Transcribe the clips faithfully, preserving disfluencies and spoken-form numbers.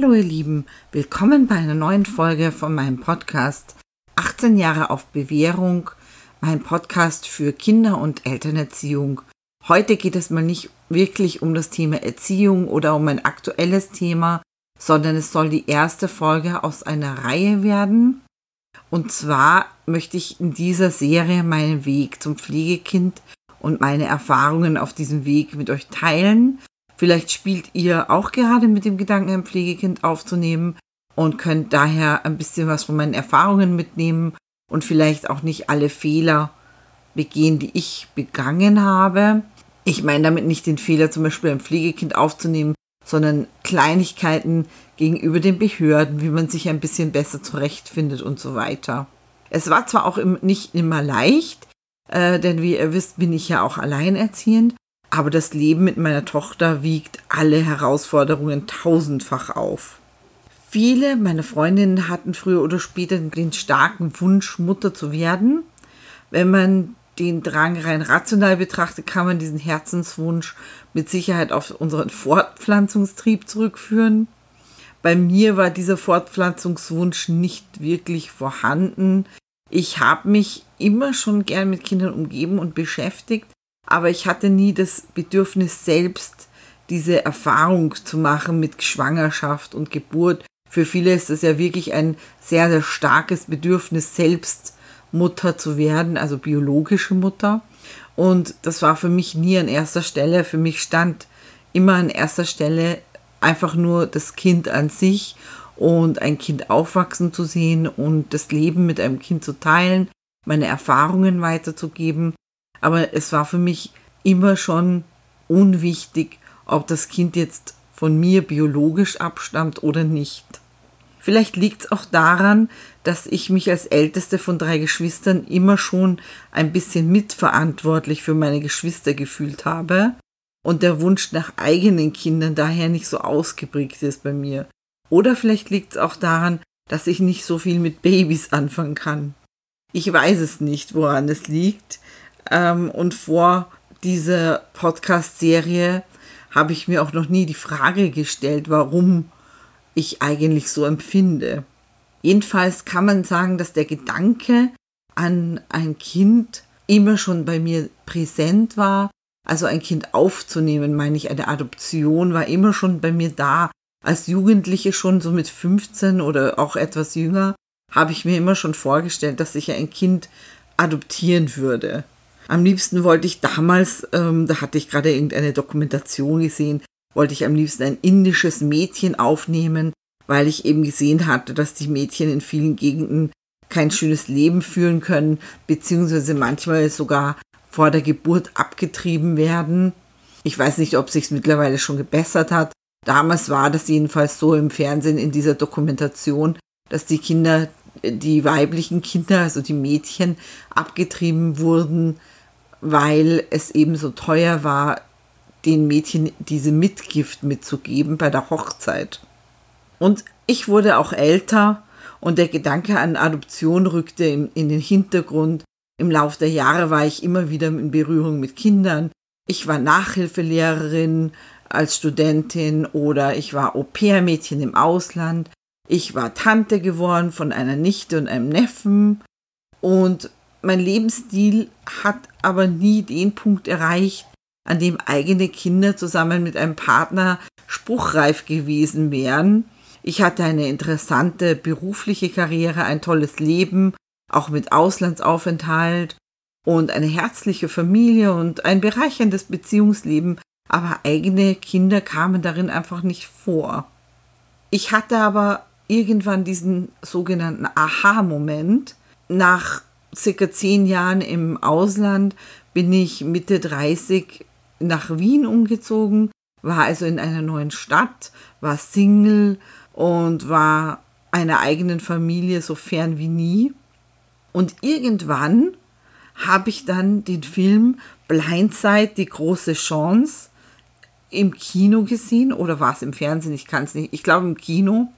Hallo ihr Lieben, willkommen bei einer neuen Folge von meinem Podcast achtzehn Jahre auf Bewährung, mein Podcast für Kinder- und Elternerziehung. Heute geht es mal nicht wirklich um das Thema Erziehung oder um ein aktuelles Thema, sondern es soll die erste Folge aus einer Reihe werden. Und zwar möchte ich in dieser Serie meinen Weg zum Pflegekind und meine Erfahrungen auf diesem Weg mit euch teilen. Vielleicht spielt ihr auch gerade mit dem Gedanken, ein Pflegekind aufzunehmen und könnt daher ein bisschen was von meinen Erfahrungen mitnehmen und vielleicht auch nicht alle Fehler begehen, die ich begangen habe. Ich meine damit nicht den Fehler, zum Beispiel ein Pflegekind aufzunehmen, sondern Kleinigkeiten gegenüber den Behörden, wie man sich ein bisschen besser zurechtfindet und so weiter. Es war zwar auch nicht immer leicht, äh, denn wie ihr wisst, bin ich ja auch alleinerziehend, aber das Leben mit meiner Tochter wiegt alle Herausforderungen tausendfach auf. Viele meiner Freundinnen hatten früher oder später den starken Wunsch, Mutter zu werden. Wenn man den Drang rein rational betrachtet, kann man diesen Herzenswunsch mit Sicherheit auf unseren Fortpflanzungstrieb zurückführen. Bei mir war dieser Fortpflanzungswunsch nicht wirklich vorhanden. Ich habe mich immer schon gern mit Kindern umgeben und beschäftigt, aber ich hatte nie das Bedürfnis, selbst diese Erfahrung zu machen mit Schwangerschaft und Geburt. Für viele ist es ja wirklich ein sehr, sehr starkes Bedürfnis, selbst Mutter zu werden, also biologische Mutter. Und das war für mich nie an erster Stelle. Für mich stand immer an erster Stelle einfach nur das Kind an sich und ein Kind aufwachsen zu sehen und das Leben mit einem Kind zu teilen, meine Erfahrungen weiterzugeben. Aber es war für mich immer schon unwichtig, ob das Kind jetzt von mir biologisch abstammt oder nicht. Vielleicht liegt es auch daran, dass ich mich als älteste von drei Geschwistern immer schon ein bisschen mitverantwortlich für meine Geschwister gefühlt habe und der Wunsch nach eigenen Kindern daher nicht so ausgeprägt ist bei mir. Oder vielleicht liegt es auch daran, dass ich nicht so viel mit Babys anfangen kann. Ich weiß es nicht, woran es liegt. Und vor dieser Podcast-Serie habe ich mir auch noch nie die Frage gestellt, warum ich eigentlich so empfinde. Jedenfalls kann man sagen, dass der Gedanke an ein Kind immer schon bei mir präsent war. Also ein Kind aufzunehmen, meine ich, eine Adoption war immer schon bei mir da. Als Jugendliche schon so mit fünfzehn oder auch etwas jünger habe ich mir immer schon vorgestellt, dass ich ein Kind adoptieren würde. Am liebsten wollte ich damals, ähm, da hatte ich gerade irgendeine Dokumentation gesehen, wollte ich am liebsten ein indisches Mädchen aufnehmen, weil ich eben gesehen hatte, dass die Mädchen in vielen Gegenden kein schönes Leben führen können, beziehungsweise manchmal sogar vor der Geburt abgetrieben werden. Ich weiß nicht, ob es sich mittlerweile schon gebessert hat. Damals war das jedenfalls so im Fernsehen in dieser Dokumentation, dass die Kinder, die weiblichen Kinder, also die Mädchen, abgetrieben wurden, weil es eben so teuer war, den Mädchen diese Mitgift mitzugeben bei der Hochzeit. Und ich wurde auch älter und der Gedanke an Adoption rückte in, in den Hintergrund. Im Laufe der Jahre war ich immer wieder in Berührung mit Kindern. Ich war Nachhilfelehrerin als Studentin oder ich war Au-pair-Mädchen im Ausland. Ich war Tante geworden von einer Nichte und einem Neffen. Und mein Lebensstil hat aber nie den Punkt erreicht, an dem eigene Kinder zusammen mit einem Partner spruchreif gewesen wären. Ich hatte eine interessante berufliche Karriere, ein tolles Leben, auch mit Auslandsaufenthalt und eine herzliche Familie und ein bereicherndes Beziehungsleben, aber eigene Kinder kamen darin einfach nicht vor. Ich hatte aber irgendwann diesen sogenannten Aha-Moment. Nach circa zehn Jahren im Ausland bin ich Mitte dreißig nach Wien umgezogen, war also in einer neuen Stadt, war Single und war einer eigenen Familie so fern wie nie. Und irgendwann habe ich dann den Film Blindside, die große Chance, im Kino gesehen oder war es im Fernsehen, ich kann es nicht, ich glaube im Kino.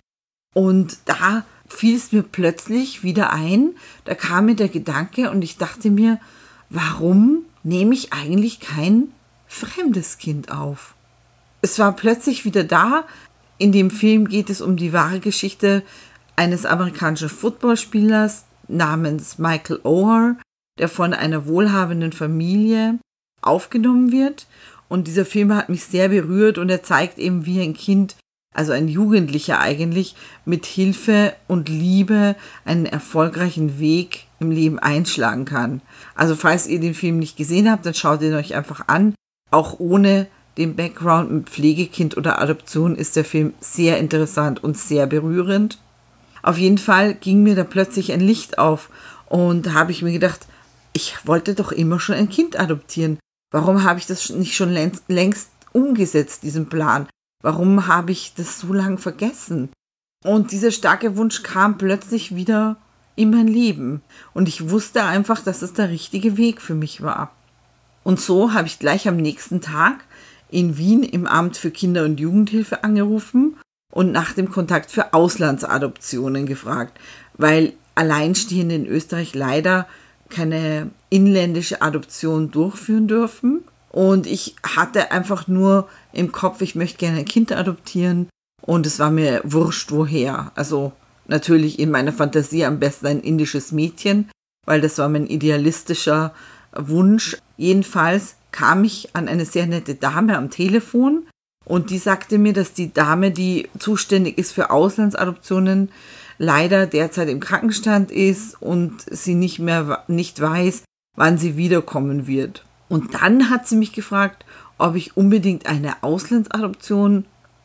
Und da fiel es mir plötzlich wieder ein, da kam mir der Gedanke und ich dachte mir, warum nehme ich eigentlich kein fremdes Kind auf? Es war plötzlich wieder da, In dem Film geht es um die wahre Geschichte eines amerikanischen Footballspielers namens Michael Oher, der von einer wohlhabenden Familie aufgenommen wird. Und dieser Film hat mich sehr berührt und er zeigt eben, wie ein Kind, also ein Jugendlicher eigentlich, mit Hilfe und Liebe einen erfolgreichen Weg im Leben einschlagen kann. Also falls ihr den Film nicht gesehen habt, dann schaut ihn euch einfach an. Auch ohne den Background mit Pflegekind oder Adoption ist der Film sehr interessant und sehr berührend. Auf jeden Fall ging mir da plötzlich ein Licht auf und da habe ich mir gedacht, ich wollte doch immer schon ein Kind adoptieren. Warum habe ich das nicht schon längst, längst umgesetzt, diesen Plan? Warum habe ich das so lange vergessen? Und dieser starke Wunsch kam plötzlich wieder in mein Leben. Und ich wusste einfach, dass es der richtige Weg für mich war. Und so habe ich gleich am nächsten Tag in Wien im Amt für Kinder- und Jugendhilfe angerufen und nach dem Kontakt für Auslandsadoptionen gefragt, weil Alleinstehende in Österreich leider keine inländische Adoption durchführen dürfen. Und ich hatte einfach nur im Kopf, ich möchte gerne ein Kind adoptieren und es war mir wurscht, woher. Also natürlich in meiner Fantasie am besten ein indisches Mädchen, weil das war mein idealistischer Wunsch. Jedenfalls kam ich an eine sehr nette Dame am Telefon und die sagte mir, dass die Dame, die zuständig ist für Auslandsadoptionen, leider derzeit im Krankenstand ist und sie nicht mehr nicht weiß, wann sie wiederkommen wird. Und dann hat sie mich gefragt, ob ich unbedingt eine Auslandsadoption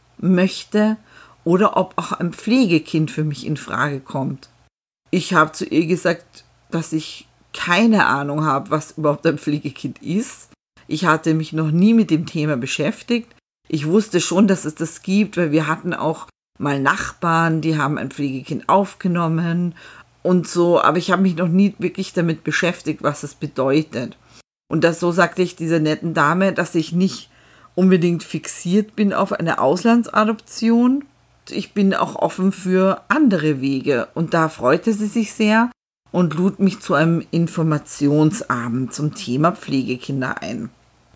möchte oder ob auch ein Pflegekind für mich in Frage kommt. Ich habe zu ihr gesagt, dass ich keine Ahnung habe, was überhaupt ein Pflegekind ist. Ich hatte mich noch nie mit dem Thema beschäftigt. Ich wusste schon, dass es das gibt, weil wir hatten auch mal Nachbarn, die haben ein Pflegekind aufgenommen und so, aber ich habe mich noch nie wirklich damit beschäftigt, was es bedeutet. Und das so sagte ich dieser netten Dame, dass ich nicht unbedingt fixiert bin auf eine Auslandsadoption. Ich bin auch offen für andere Wege und da freute sie sich sehr und lud mich zu einem Informationsabend zum Thema Pflegekinder ein.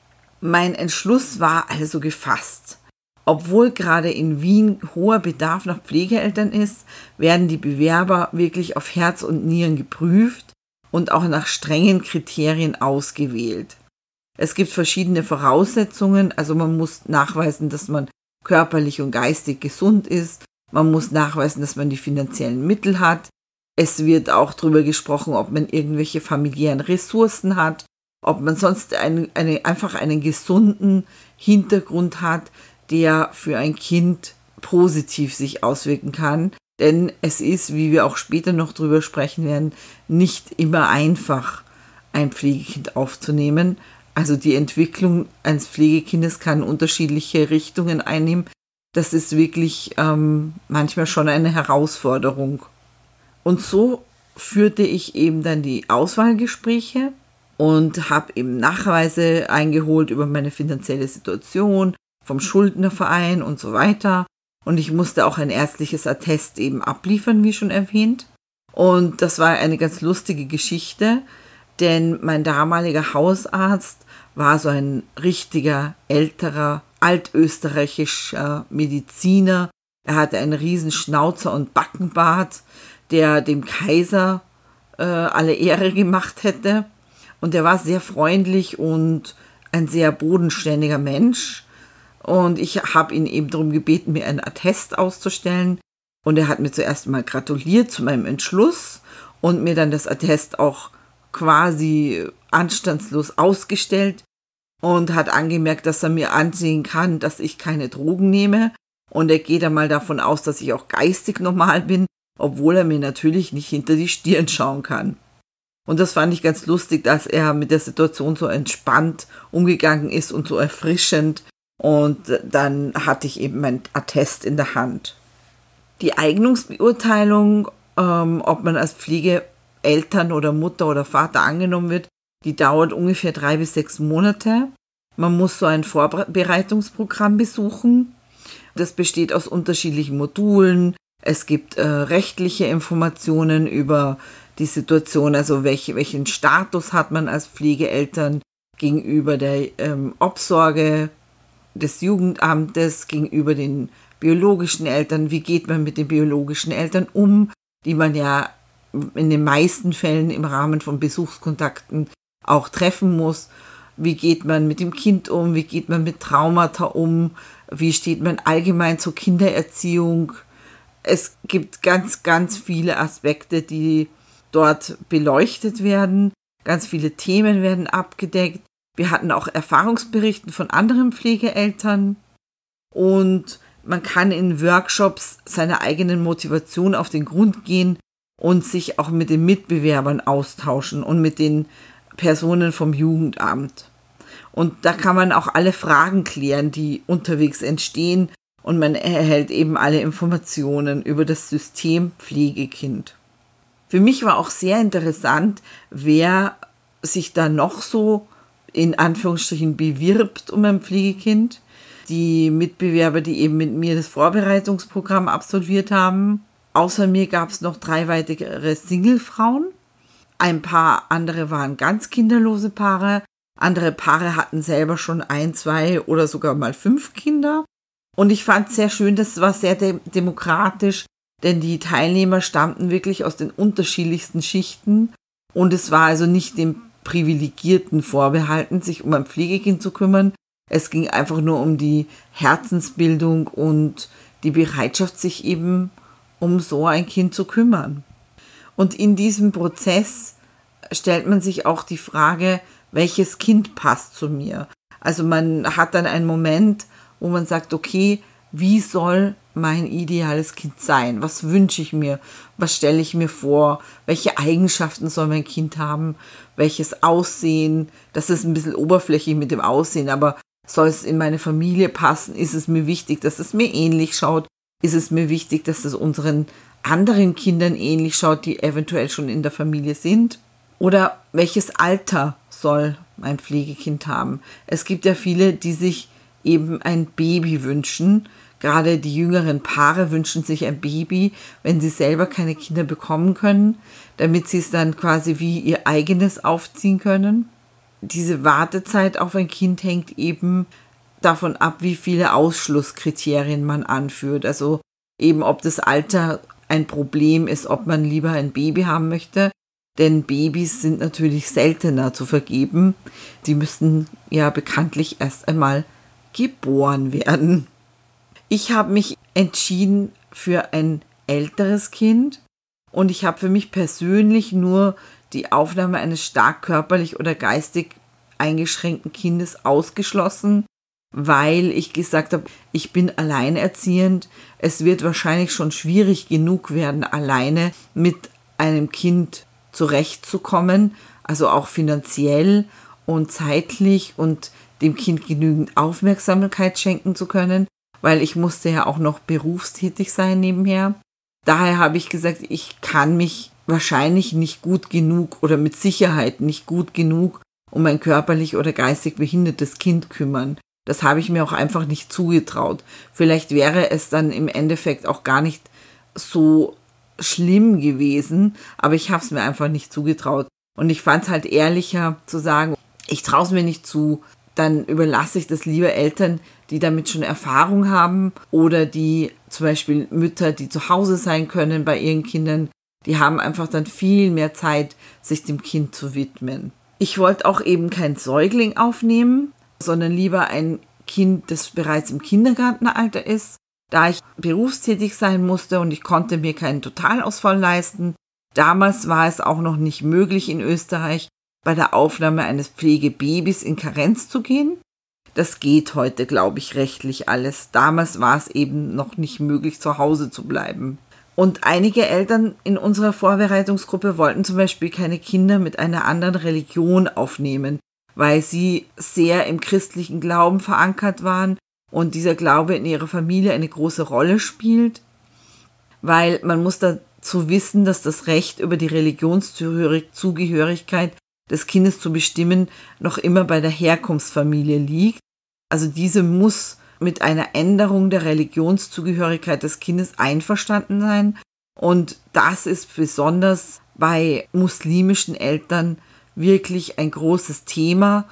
Mein Entschluss war also gefasst. Obwohl gerade in Wien hoher Bedarf nach Pflegeeltern ist, werden die Bewerber wirklich auf Herz und Nieren geprüft und auch nach strengen Kriterien ausgewählt. Es gibt verschiedene Voraussetzungen, also man muss nachweisen, dass man körperlich und geistig gesund ist, man muss nachweisen, dass man die finanziellen Mittel hat, es wird auch darüber gesprochen, ob man irgendwelche familiären Ressourcen hat, ob man sonst eine, eine, einfach einen gesunden Hintergrund hat, der für ein Kind positiv sich auswirken kann. Denn es ist, wie wir auch später noch drüber sprechen werden, nicht immer einfach, ein Pflegekind aufzunehmen. Also die Entwicklung eines Pflegekindes kann unterschiedliche Richtungen einnehmen. Das ist wirklich ähm, manchmal schon eine Herausforderung. Und so führte ich eben dann die Auswahlgespräche und habe eben Nachweise eingeholt über meine finanzielle Situation, vom Schuldnerverein und so weiter. Und ich musste auch ein ärztliches Attest eben abliefern, wie schon erwähnt. Und das war eine ganz lustige Geschichte, denn mein damaliger Hausarzt war so ein richtiger, älterer, altösterreichischer Mediziner. Er hatte einen riesen Schnauzer und Backenbart, der dem Kaiser äh, alle Ehre gemacht hätte. Und er war sehr freundlich und ein sehr bodenständiger Mensch. Und ich habe ihn eben darum gebeten, mir einen Attest auszustellen. Und er hat mir zuerst mal gratuliert zu meinem Entschluss und mir dann das Attest auch quasi anstandslos ausgestellt und hat angemerkt, dass er mir ansehen kann, dass ich keine Drogen nehme. Und er geht einmal davon aus, dass ich auch geistig normal bin, obwohl er mir natürlich nicht hinter die Stirn schauen kann. Und das fand ich ganz lustig, dass er mit der Situation so entspannt umgegangen ist und so erfrischend. Und dann hatte ich eben mein Attest in der Hand. Die Eignungsbeurteilung, ähm, ob man als Pflegeeltern oder Mutter oder Vater angenommen wird, die dauert ungefähr drei bis sechs Monate. Man muss so ein Vorbereitungsprogramm besuchen. Das besteht aus unterschiedlichen Modulen. Es gibt äh, rechtliche Informationen über die Situation, also welche, welchen Status hat man als Pflegeeltern gegenüber der ähm, Obsorge des Jugendamtes, gegenüber den biologischen Eltern, wie geht man mit den biologischen Eltern um, die man ja in den meisten Fällen im Rahmen von Besuchskontakten auch treffen muss. Wie geht man mit dem Kind um, wie geht man mit Traumata um, wie steht man allgemein zur Kindererziehung. Es gibt ganz, ganz viele Aspekte, die dort beleuchtet werden. Ganz viele Themen werden abgedeckt. Wir hatten auch Erfahrungsberichte von anderen Pflegeeltern. Und man kann in Workshops seiner eigenen Motivation auf den Grund gehen und sich auch mit den Mitbewerbern austauschen und mit den Personen vom Jugendamt. Und da kann man auch alle Fragen klären, die unterwegs entstehen, und man erhält eben alle Informationen über das System Pflegekind. Für mich war auch sehr interessant, wer sich da noch so in Anführungsstrichen bewirbt um ein Pflegekind. Die Mitbewerber, die eben mit mir das Vorbereitungsprogramm absolviert haben. Außer mir gab es noch drei weitere Singlefrauen. Ein paar andere waren ganz kinderlose Paare. Andere Paare hatten selber schon ein, zwei oder sogar mal fünf Kinder. Und ich fand es sehr schön, das war sehr de- demokratisch, denn die Teilnehmer stammten wirklich aus den unterschiedlichsten Schichten. Und es war also nicht dem Privilegierten vorbehalten, sich um ein Pflegekind zu kümmern. Es ging einfach nur um die Herzensbildung und die Bereitschaft, sich eben um so ein Kind zu kümmern. Und in diesem Prozess stellt man sich auch die Frage, welches Kind passt zu mir? Also man hat dann einen Moment, wo man sagt, okay, wie soll mein ideales Kind sein? Was wünsche ich mir? Was stelle ich mir vor? Welche Eigenschaften soll mein Kind haben? Welches Aussehen? Das ist ein bisschen oberflächlich mit dem Aussehen, aber soll es in meine Familie passen? Ist es mir wichtig, dass es mir ähnlich schaut? Ist es mir wichtig, dass es unseren anderen Kindern ähnlich schaut, die eventuell schon in der Familie sind? Oder welches Alter soll mein Pflegekind haben? Es gibt ja viele, die sich eben ein Baby wünschen. Gerade die jüngeren Paare wünschen sich ein Baby, wenn sie selber keine Kinder bekommen können, damit sie es dann quasi wie ihr eigenes aufziehen können. Diese Wartezeit auf ein Kind hängt eben davon ab, wie viele Ausschlusskriterien man anführt. Also eben, ob das Alter ein Problem ist, ob man lieber ein Baby haben möchte. Denn Babys sind natürlich seltener zu vergeben. Die müssen ja bekanntlich erst einmal geboren werden. Ich habe mich entschieden für ein älteres Kind und ich habe für mich persönlich nur die Aufnahme eines stark körperlich oder geistig eingeschränkten Kindes ausgeschlossen, weil ich gesagt habe, ich bin alleinerziehend. Es wird wahrscheinlich schon schwierig genug werden, alleine mit einem Kind zurechtzukommen, also auch finanziell und zeitlich und dem Kind genügend Aufmerksamkeit schenken zu können, weil ich musste ja auch noch berufstätig sein nebenher. Daher habe ich gesagt, ich kann mich wahrscheinlich nicht gut genug oder mit Sicherheit nicht gut genug um ein körperlich oder geistig behindertes Kind kümmern. Das habe ich mir auch einfach nicht zugetraut. Vielleicht wäre es dann im Endeffekt auch gar nicht so schlimm gewesen, aber ich habe es mir einfach nicht zugetraut. Und ich fand es halt ehrlicher zu sagen, ich traue es mir nicht zu, dann überlasse ich das lieber Eltern, die damit schon Erfahrung haben oder die zum Beispiel Mütter, die zu Hause sein können bei ihren Kindern, die haben einfach dann viel mehr Zeit, sich dem Kind zu widmen. Ich wollte auch eben kein Säugling aufnehmen, sondern lieber ein Kind, das bereits im Kindergartenalter ist. Da ich berufstätig sein musste und ich konnte mir keinen Totalausfall leisten. Damals war es auch noch nicht möglich in Österreich, bei der Aufnahme eines Pflegebabys in Karenz zu gehen. Das geht heute, glaube ich, rechtlich alles. Damals war es eben noch nicht möglich, zu Hause zu bleiben. Und einige Eltern in unserer Vorbereitungsgruppe wollten zum Beispiel keine Kinder mit einer anderen Religion aufnehmen, weil sie sehr im christlichen Glauben verankert waren und dieser Glaube in ihrer Familie eine große Rolle spielt, weil man muss dazu wissen, dass das Recht über die Religionszugehörigkeit des Kindes zu bestimmen noch immer bei der Herkunftsfamilie liegt. Also diese muss mit einer Änderung der Religionszugehörigkeit des Kindes einverstanden sein und das ist besonders bei muslimischen Eltern wirklich ein großes Thema.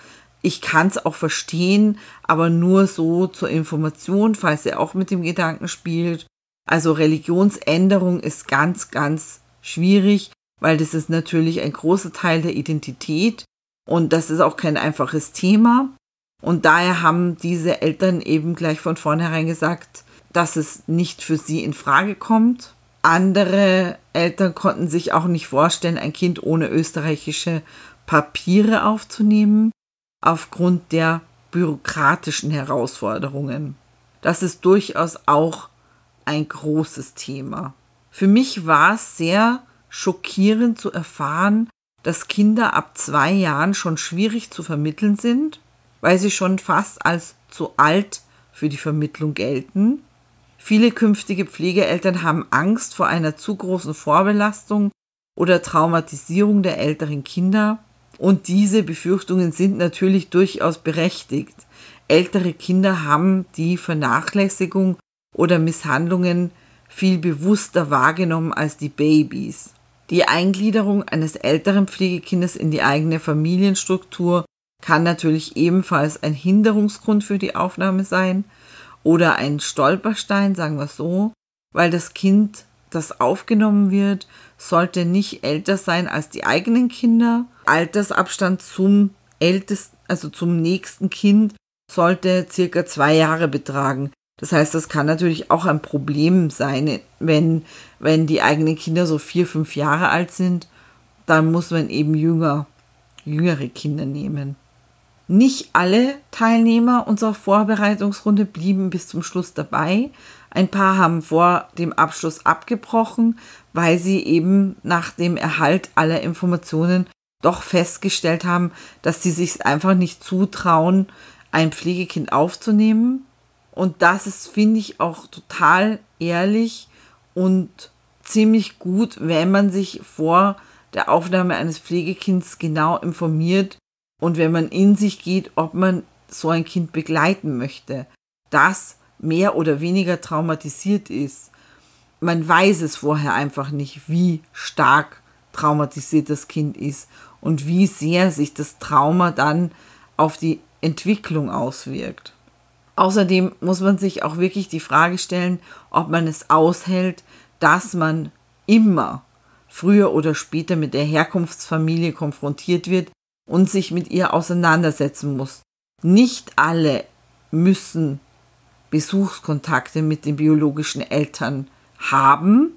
Ich kann es auch verstehen, aber nur so zur Information, falls ihr auch mit dem Gedanken spielt. Also Religionsänderung ist ganz, ganz schwierig, weil das ist natürlich ein großer Teil der Identität und das ist auch kein einfaches Thema. Und daher haben diese Eltern eben gleich von vornherein gesagt, dass es nicht für sie in Frage kommt. Andere Eltern konnten sich auch nicht vorstellen, ein Kind ohne österreichische Papiere aufzunehmen, aufgrund der bürokratischen Herausforderungen. Das ist durchaus auch ein großes Thema. Für mich war es sehr schockierend zu erfahren, dass Kinder ab zwei Jahren schon schwierig zu vermitteln sind, weil sie schon fast als zu alt für die Vermittlung gelten. Viele künftige Pflegeeltern haben Angst vor einer zu großen Vorbelastung oder Traumatisierung der älteren Kinder. Und diese Befürchtungen sind natürlich durchaus berechtigt. Ältere Kinder haben die Vernachlässigung oder Misshandlungen viel bewusster wahrgenommen als die Babys. Die Eingliederung eines älteren Pflegekindes in die eigene Familienstruktur kann natürlich ebenfalls ein Hinderungsgrund für die Aufnahme sein oder ein Stolperstein, sagen wir so, weil das Kind, das aufgenommen wird, sollte nicht älter sein als die eigenen Kinder. Altersabstand zum ältesten, also zum nächsten Kind sollte circa zwei Jahre betragen. Das heißt, das kann natürlich auch ein Problem sein, wenn, wenn die eigenen Kinder so vier, fünf Jahre alt sind, dann muss man eben jünger, jüngere Kinder nehmen. Nicht alle Teilnehmer unserer Vorbereitungsrunde blieben bis zum Schluss dabei. Ein paar haben vor dem Abschluss abgebrochen, weil sie eben nach dem Erhalt aller Informationen doch festgestellt haben, dass sie sich einfach nicht zutrauen, ein Pflegekind aufzunehmen. Und das ist, finde ich, auch total ehrlich und ziemlich gut, wenn man sich vor der Aufnahme eines Pflegekinds genau informiert und wenn man in sich geht, ob man so ein Kind begleiten möchte, das mehr oder weniger traumatisiert ist. Man weiß es vorher einfach nicht, wie stark traumatisiert das Kind ist und wie sehr sich das Trauma dann auf die Entwicklung auswirkt. Außerdem muss man sich auch wirklich die Frage stellen, ob man es aushält, dass man immer früher oder später mit der Herkunftsfamilie konfrontiert wird und sich mit ihr auseinandersetzen muss. Nicht alle müssen Besuchskontakte mit den biologischen Eltern haben,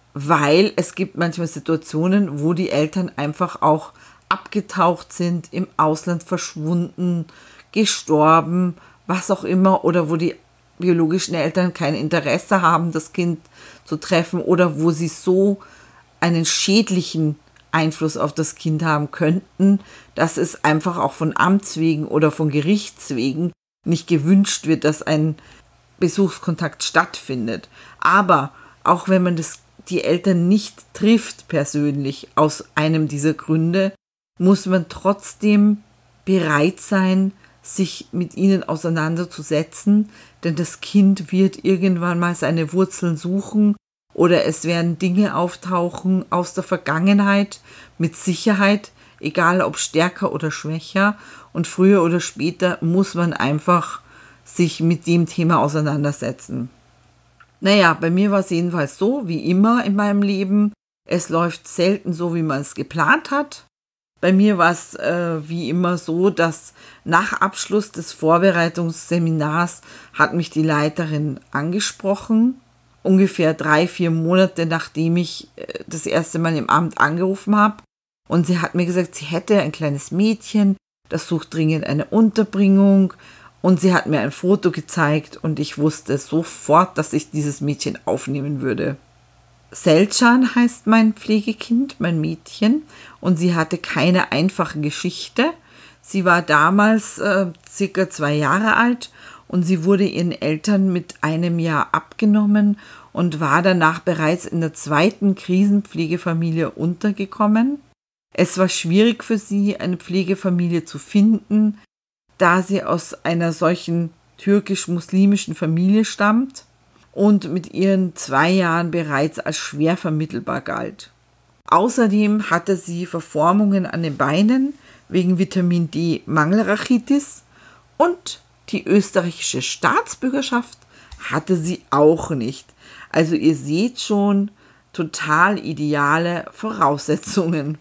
weil es gibt manchmal Situationen, wo die Eltern einfach auch abgetaucht sind, im Ausland verschwunden, gestorben, was auch immer, oder wo die biologischen Eltern kein Interesse haben, das Kind zu treffen, oder wo sie so einen schädlichen Einfluss auf das Kind haben könnten, dass es einfach auch von Amts wegen oder von Gerichts wegen nicht gewünscht wird, dass ein Besuchskontakt stattfindet. Aber auch wenn man das, die Eltern nicht trifft persönlich aus einem dieser Gründe, muss man trotzdem bereit sein, sich mit ihnen auseinanderzusetzen, denn das Kind wird irgendwann mal seine Wurzeln suchen oder es werden Dinge auftauchen aus der Vergangenheit, mit Sicherheit, egal ob stärker oder schwächer, und früher oder später muss man einfach sich mit dem Thema auseinandersetzen. Naja, bei mir war es jedenfalls so, wie immer in meinem Leben, es läuft selten so, wie man es geplant hat. Bei mir war es äh, wie immer so, dass nach Abschluss des Vorbereitungsseminars hat mich die Leiterin angesprochen, ungefähr drei, vier Monate nachdem ich äh, das erste Mal im Amt angerufen habe. Und sie hat mir gesagt, sie hätte ein kleines Mädchen, das sucht dringend eine Unterbringung. Und sie hat mir ein Foto gezeigt und ich wusste sofort, dass ich dieses Mädchen aufnehmen würde. Selcan heißt mein Pflegekind, mein Mädchen, und sie hatte keine einfache Geschichte. Sie war damals äh, circa zwei Jahre alt und sie wurde ihren Eltern mit einem Jahr abgenommen und war danach bereits in der zweiten Krisenpflegefamilie untergekommen. Es war schwierig für sie, eine Pflegefamilie zu finden, da sie aus einer solchen türkisch-muslimischen Familie stammt und mit ihren zwei Jahren bereits als schwer vermittelbar galt. Außerdem hatte sie Verformungen an den Beinen, wegen Vitamin D-Mangelrachitis und die österreichische Staatsbürgerschaft hatte sie auch nicht. Also ihr seht schon, total ideale Voraussetzungen.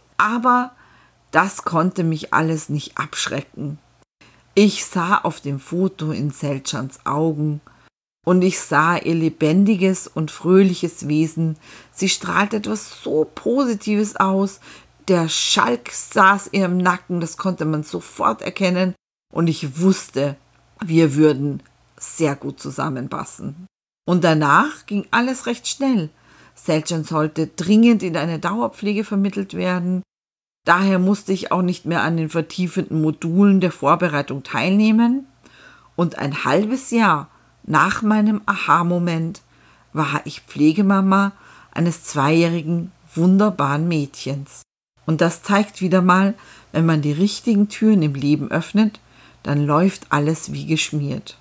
Aber das konnte mich alles nicht abschrecken. Ich sah auf dem Foto in Selcans Augen und ich sah ihr lebendiges und fröhliches Wesen. Sie strahlte etwas so Positives aus. Der Schalk saß ihr im Nacken, das konnte man sofort erkennen. Und ich wusste, wir würden sehr gut zusammenpassen. Und danach ging alles recht schnell. Selcan sollte dringend in eine Dauerpflege vermittelt werden. Daher musste ich auch nicht mehr an den vertiefenden Modulen der Vorbereitung teilnehmen. Und ein halbes Jahr nach meinem Aha-Moment war ich Pflegemama eines zweijährigen, wunderbaren Mädchens. Und das zeigt wieder mal, wenn man die richtigen Türen im Leben öffnet, dann läuft alles wie geschmiert.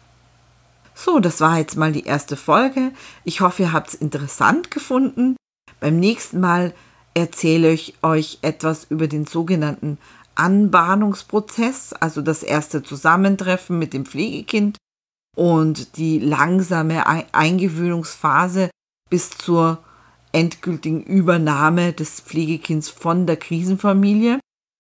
So, das war jetzt mal die erste Folge. Ich hoffe, ihr habt es interessant gefunden. Beim nächsten Mal erzähle ich euch etwas über den sogenannten Anbahnungsprozess, also das erste Zusammentreffen mit dem Pflegekind und die langsame Eingewöhnungsphase bis zur endgültigen Übernahme des Pflegekinds von der Krisenfamilie.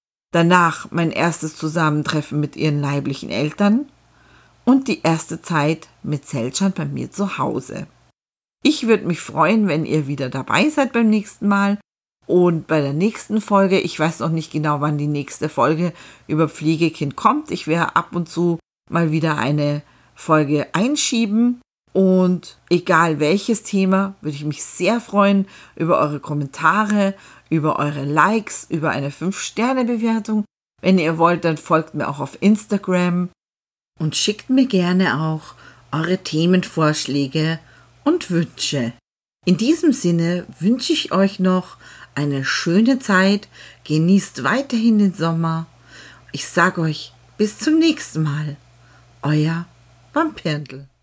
Danach mein erstes Zusammentreffen mit ihren leiblichen Eltern und die erste Zeit mit Selcan bei mir zu Hause. Ich würde mich freuen, wenn ihr wieder dabei seid beim nächsten Mal. Und bei der nächsten Folge, ich weiß noch nicht genau, wann die nächste Folge über Pflegekind kommt. Ich werde ab und zu mal wieder eine Folge einschieben. Und egal welches Thema, würde ich mich sehr freuen über eure Kommentare, über eure Likes, über eine fünf Sterne Bewertung. Wenn ihr wollt, dann folgt mir auch auf Instagram. Und schickt mir gerne auch eure Themenvorschläge und Wünsche. In diesem Sinne wünsche ich euch noch eine schöne Zeit, genießt weiterhin den Sommer. Ich sage euch bis zum nächsten Mal. Euer Vampirndl.